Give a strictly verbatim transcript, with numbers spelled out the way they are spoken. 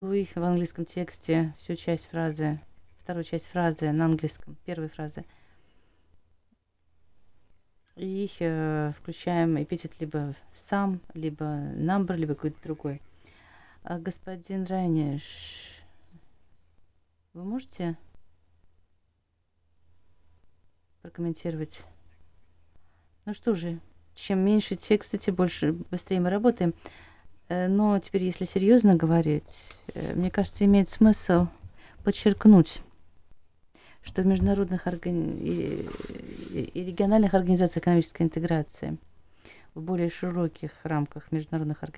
Вы в английском тексте всю часть фразы, вторую часть фразы на английском, первой фразы. И э, включаем эпитет либо some, либо number, либо какой-то другой. А, господин Райниш, вы можете прокомментировать? Ну что же, чем меньше текста, тем больше, быстрее мы работаем. Э, Но теперь, если серьезно говорить, э, мне кажется, имеет смысл подчеркнуть, что в международных органи... и и региональных организациях экономической интеграции, в более широких рамках международных организаций,